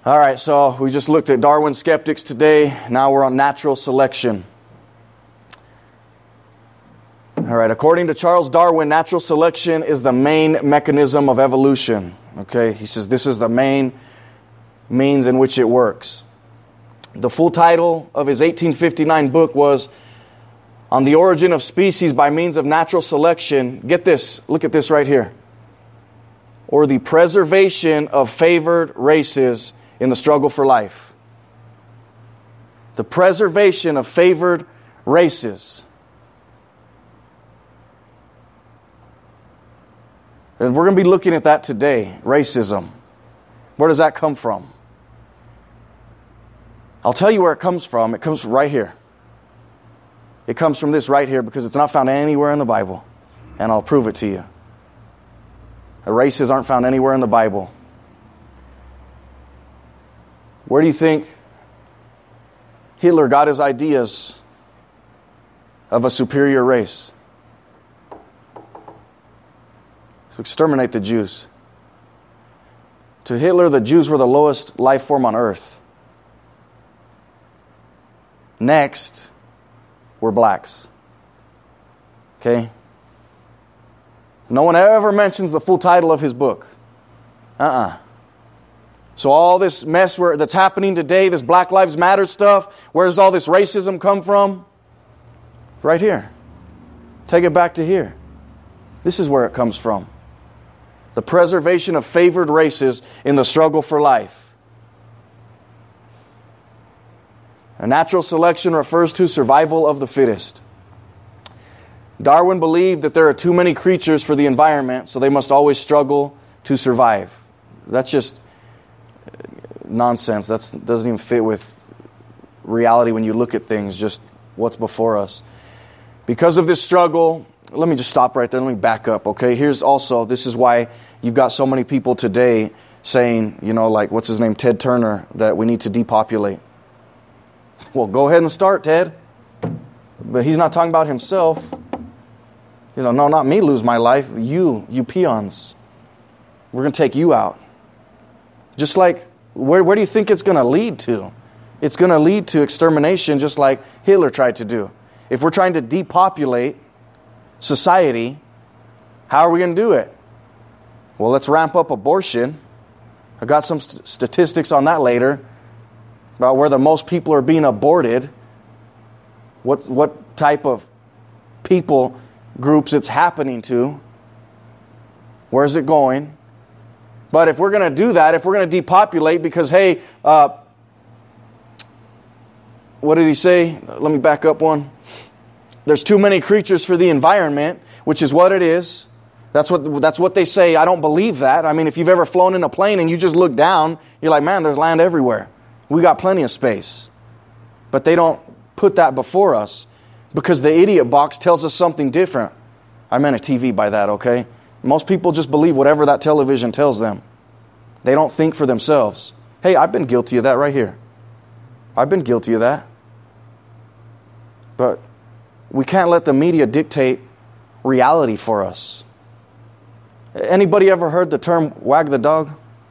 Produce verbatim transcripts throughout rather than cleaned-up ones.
All right, so we just looked at Darwin skeptics today. Now we're on natural selection. All right, according to Charles Darwin, natural selection is the main mechanism of evolution. Okay, he says this is the main means in which it works. The full title of his eighteen fifty-nine book was On the Origin of Species by Means of Natural Selection. Get this, look at this right here. Or the preservation of favored races in the struggle for life. The preservation of favored races. And we're going to be looking at that today, racism. Where does that come from? I'll tell you where it comes from. It comes from right here. It comes from this right here because it's not found anywhere in the Bible. And I'll prove it to you. Races aren't found anywhere in the Bible. Where do you think Hitler got his ideas of a superior race? To exterminate the Jews. To Hitler, the Jews were the lowest life form on earth. Next were blacks. Okay? No one ever mentions the full title of his book. Uh-uh. So all this mess where, that's happening today, this Black Lives Matter stuff, where does all this racism come from? Right here. Take it back to here. This is where it comes from. The preservation of favored races in the struggle for life. A natural selection refers to survival of the fittest. Darwin believed that there are too many creatures for the environment, so they must always struggle to survive. That's just nonsense. That doesn't even fit with reality when you look at things, just what's before us. Because of this struggle, let me just stop right there. Let me back up, okay? Here's also, this is why you've got so many people today saying, you know, like, what's his name, Ted Turner, that we need to depopulate. Well, go ahead and start, Ted. But he's not talking about himself. You know, no, not me lose my life. You, you peons. We're going to take you out. Just like, where, where do you think it's going to lead to? It's going to lead to extermination just like Hitler tried to do. If we're trying to depopulate society, how are we going to do it? Well, let's ramp up abortion. I got some st- statistics on that later about where the most people are being aborted, what what type of people groups it's happening to, where's it going. But if we're going to do that, if we're going to depopulate because, hey, uh, what did he say? Let me back up one. There's too many creatures for the environment, which is what it is. That's what that's what they say. I don't believe that. I mean, if you've ever flown in a plane and you just look down, you're like, man, there's land everywhere. We got plenty of space. But they don't put that before us because the idiot box tells us something different. I meant a T V by that, okay? Most people just believe whatever that television tells them. They don't think for themselves. Hey, I've been guilty of that right here. I've been guilty of that. But we can't let the media dictate reality for us. Anybody ever heard the term wag the dog?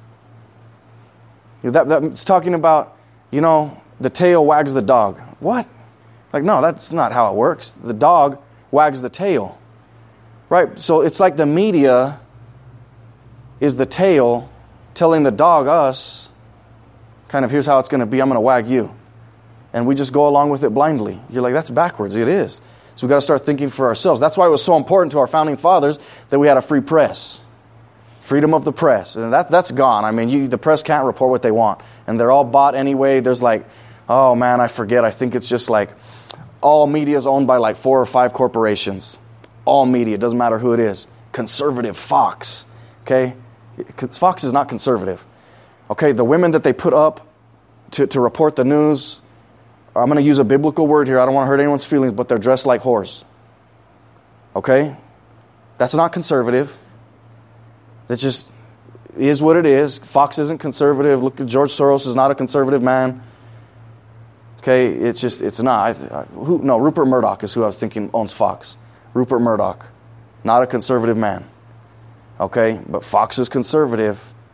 That, that's talking about, you know, the tail wags the dog. What? Like, no, that's not how it works. The dog wags the tail. Right? So it's like the media is the tail telling the dog, us, kind of, here's how it's going to be. I'm going to wag you. And we just go along with it blindly. You're like, that's backwards. It is. So we've got to start thinking for ourselves. That's why it was so important to our founding fathers that we had a free press. Freedom of the press. And that, that's gone. I mean, you, the press can't report what they want. And they're all bought anyway. There's like, oh man, I forget. I think it's just like all media is owned by like four or five corporations. All media. It doesn't matter who it is. Conservative Fox. Okay? Fox is not conservative. Okay? The women that they put up to, to report the news, I'm going to use a biblical word here. I don't want to hurt anyone's feelings, but they're dressed like whores. Okay? That's not conservative. That just is what it is. Fox isn't conservative. Look at George Soros is not a conservative man. Okay? It's just, it's not. I, I, who, no, Rupert Murdoch is who I was thinking owns Fox. Rupert Murdoch. Not a conservative man. Okay? But Fox is conservative.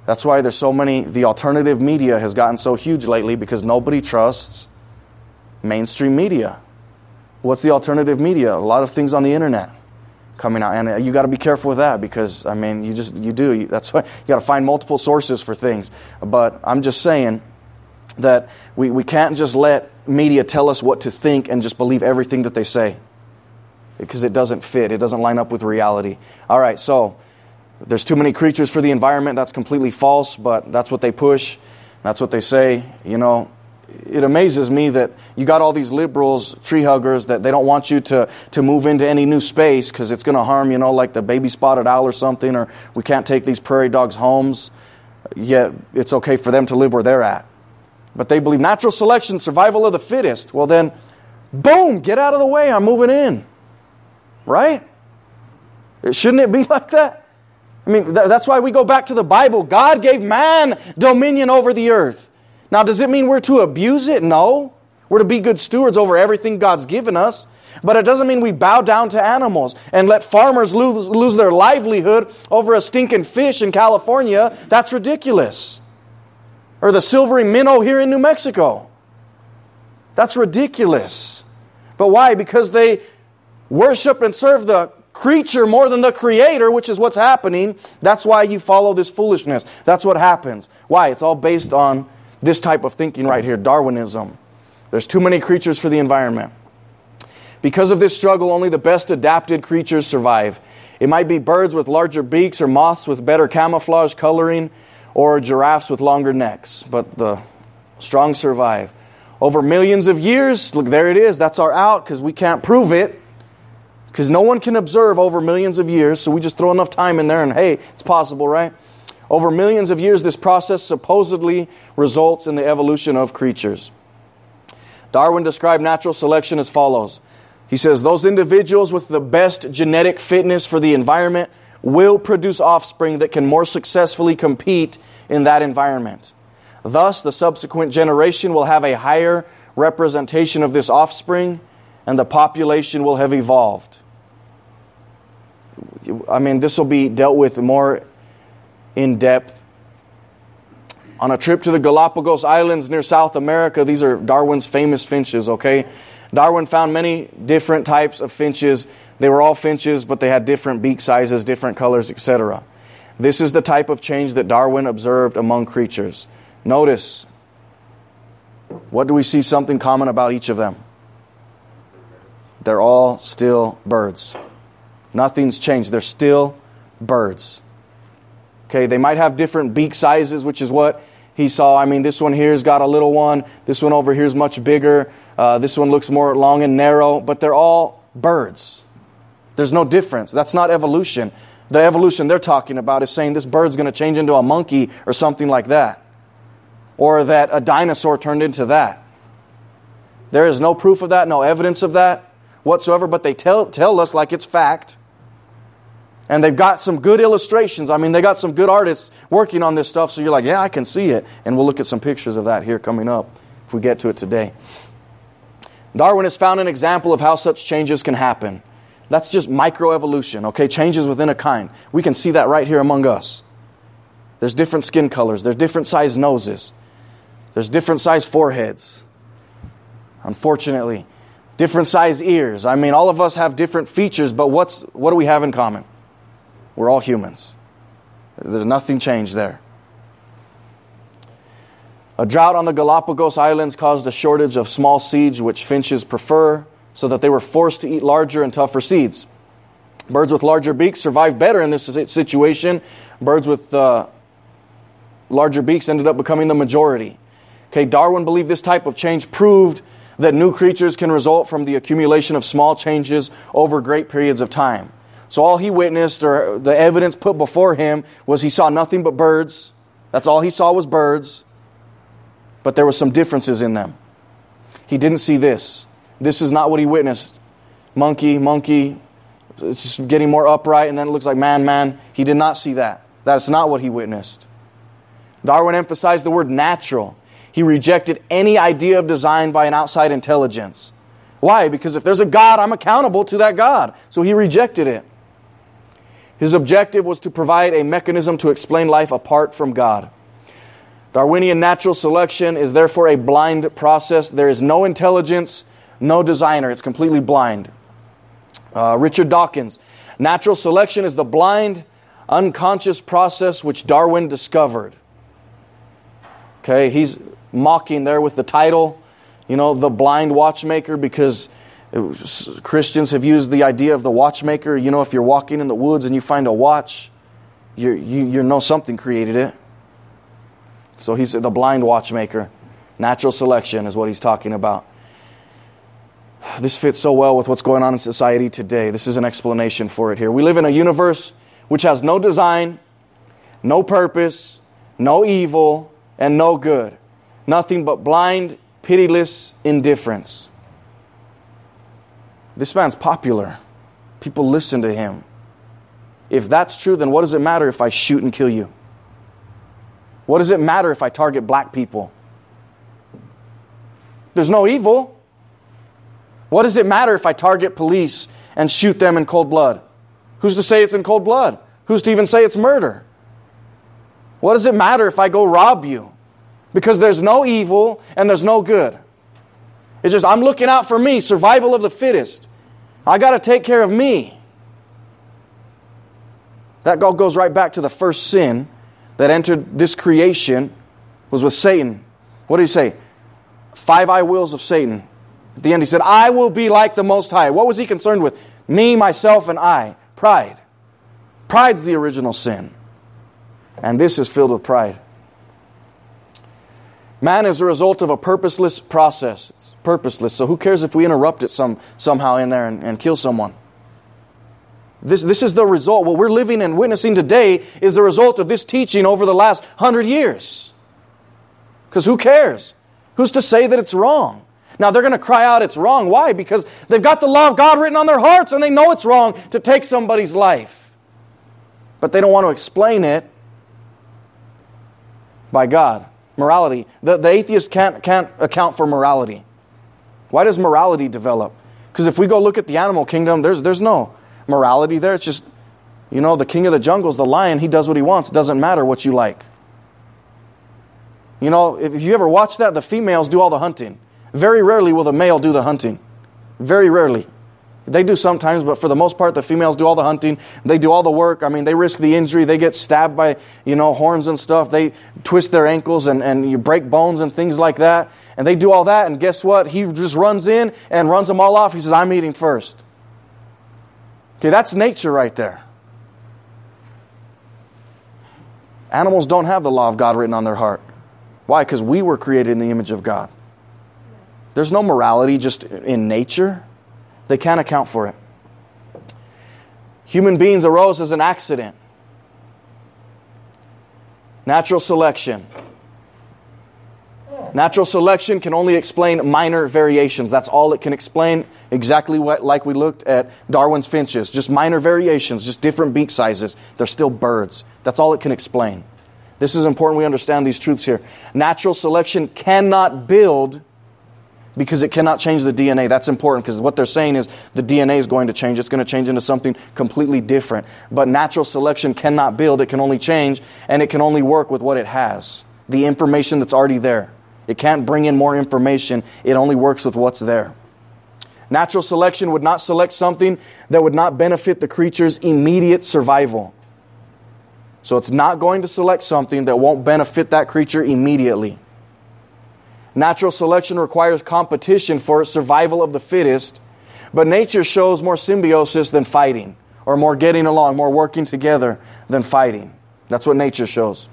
That's why there's so many, the alternative media has gotten so huge lately, because nobody trusts mainstream media. What's the alternative media? A lot of things on the internet coming out, and you got to be careful with that, because I mean, you just you do. That's why you got to find multiple sources for things. But I'm just saying that we we can't just let media tell us what to think and just believe everything that they say, because it doesn't fit. It doesn't line up with reality. All right, so there's too many creatures for the environment. That's completely false, but that's what they push. That's what they say. You know, it amazes me that you got all these liberals, tree huggers, that they don't want you to, to move into any new space because it's going to harm, you know, like the baby spotted owl or something, or we can't take these prairie dogs' homes, yet it's okay for them to live where they're at. But they believe natural selection, survival of the fittest. Well then, boom, get out of the way, I'm moving in. Right? Shouldn't it be like that? I mean, th- that's why we go back to the Bible. God gave man dominion over the earth. Now, does it mean we're to abuse it? No. We're to be good stewards over everything God's given us. But it doesn't mean we bow down to animals and let farmers lose, lose their livelihood over a stinking fish in California. That's ridiculous. Or the silvery minnow here in New Mexico. That's ridiculous. But why? Because they worship and serve the creature more than the Creator, which is what's happening. That's why you follow this foolishness. That's what happens. Why? It's all based on this type of thinking right here, Darwinism. There's too many creatures for the environment. Because of this struggle, only the best adapted creatures survive. It might be birds with larger beaks, or moths with better camouflage coloring, or giraffes with longer necks. But the strong survive. Over millions of years, look, there it is. That's our out, because we can't prove it. Because no one can observe over millions of years, so we just throw enough time in there and hey, it's possible, right? Over millions of years, this process supposedly results in the evolution of creatures. Darwin described natural selection as follows. He says, those individuals with the best genetic fitness for the environment will produce offspring that can more successfully compete in that environment. Thus, the subsequent generation will have a higher representation of this offspring, and the population will have evolved. I mean, this will be dealt with more in depth. On a trip to the Galapagos Islands near South America, these are Darwin's famous finches, okay? Darwin found many different types of finches. They were all finches, but they had different beak sizes, different colors, et cetera. This is the type of change that Darwin observed among creatures. Notice, what do we see something common about each of them? They're all still birds. Nothing's changed. They're still birds. Okay, they might have different beak sizes, which is what he saw. I mean, this one here's got a little one. This one over here is much bigger. Uh, this one looks more long and narrow. But they're all birds. There's no difference. That's not evolution. The evolution they're talking about is saying this bird's going to change into a monkey or something like that. Or that a dinosaur turned into that. There is no proof of that, no evidence of that whatsoever, but they tell tell us like it's fact. And they've got some good illustrations. I mean, they got some good artists working on this stuff, so you're like, yeah, I can see it. And we'll look at some pictures of that here coming up, if we get to it today. Darwin has found an example of how such changes can happen. That's just microevolution, okay? Changes within a kind. We can see that right here among us. There's different skin colors. There's different size noses. There's different size foreheads. Unfortunately. Different size ears. I mean, all of us have different features, but what's what do we have in common? We're all humans. There's nothing changed there. A drought on the Galapagos Islands caused a shortage of small seeds which finches prefer, so that they were forced to eat larger and tougher seeds. Birds with larger beaks survived better in this situation. Birds with uh, larger beaks ended up becoming the majority. Okay, Darwin believed this type of change proved that new creatures can result from the accumulation of small changes over great periods of time. So all he witnessed, or the evidence put before him, was he saw nothing but birds. That's all he saw was birds. But there were some differences in them. He didn't see this. This is not what he witnessed. Monkey, monkey, it's just getting more upright, and then it looks like man, man. He did not see that. That's not what he witnessed. Darwin emphasized the word natural. He rejected any idea of design by an outside intelligence. Why? Because if there's a God, I'm accountable to that God. So he rejected it. His objective was to provide a mechanism to explain life apart from God. Darwinian natural selection is therefore a blind process. There is no intelligence, no designer. It's completely blind. Uh, Richard Dawkins, natural selection is the blind, unconscious process which Darwin discovered. Okay, he's mocking there with the title, you know, The Blind Watchmaker, because was, Christians have used the idea of the watchmaker. You know, if you're walking in the woods and you find a watch, you're, you you know something created it. So he's the blind watchmaker. Natural selection is what he's talking about. This fits so well with what's going on in society today. This is an explanation for it here. We live in a universe which has no design, no purpose, no evil, and no good. Nothing but blind, pitiless indifference. This man's popular. People listen to him. If that's true, then what does it matter if I shoot and kill you? What does it matter if I target black people? There's no evil. What does it matter if I target police and shoot them in cold blood? Who's to say it's in cold blood? Who's to even say it's murder? What does it matter if I go rob you? Because there's no evil and there's no good. It's just, I'm looking out for me, survival of the fittest. I got to take care of me. That all goes right back to the first sin that entered this creation was with Satan. What did he say? Five eye wills of Satan. At the end he said, I will be like the Most High. What was he concerned with? Me, myself, and I. Pride. Pride's the original sin. And this is filled with pride. Man is a result of a purposeless process. It's purposeless. So who cares if we interrupt it some, somehow in there and, and kill someone? This, this is the result. What we're living and witnessing today is the result of this teaching over the last hundred years. Because who cares? Who's to say that it's wrong? Now they're going to cry out it's wrong. Why? Because they've got the law of God written on their hearts and they know it's wrong to take somebody's life. But they don't want to explain it by God. Morality. The, the atheist can't, can't account for morality. Why does morality develop? Because if we go look at the animal kingdom, there's there's no morality there. It's just, you know, the king of the jungle is the lion. He does what he wants. It doesn't matter what you like. You know, if you ever watch that, the females do all the hunting. Very rarely will the male do the hunting. Very rarely. They do sometimes, but for the most part, the females do all the hunting. They do all the work. I mean, they risk the injury. They get stabbed by, you know, horns and stuff. They twist their ankles and, and you break bones and things like that. And they do all that, and guess what? He just runs in and runs them all off. He says, I'm eating first. Okay, that's nature right there. Animals don't have the law of God written on their heart. Why? Because we were created in the image of God. There's no morality just in nature. They can't account for it. Human beings arose as an accident. Natural selection. Natural selection can only explain minor variations. That's all it can explain. Exactly what, like we looked at Darwin's finches. Just minor variations, just different beak sizes. They're still birds. That's all it can explain. This is important we understand these truths here. Natural selection cannot build because it cannot change the D N A. That's important because what they're saying is the D N A is going to change. It's going to change into something completely different. But natural selection cannot build. It can only change, and it can only work with what it has. The information that's already there. It can't bring in more information. It only works with what's there. Natural selection would not select something that would not benefit the creature's immediate survival. So it's not going to select something that won't benefit that creature immediately. Natural selection requires competition for survival of the fittest, but nature shows more symbiosis than fighting, or more getting along, more working together than fighting. That's what nature shows.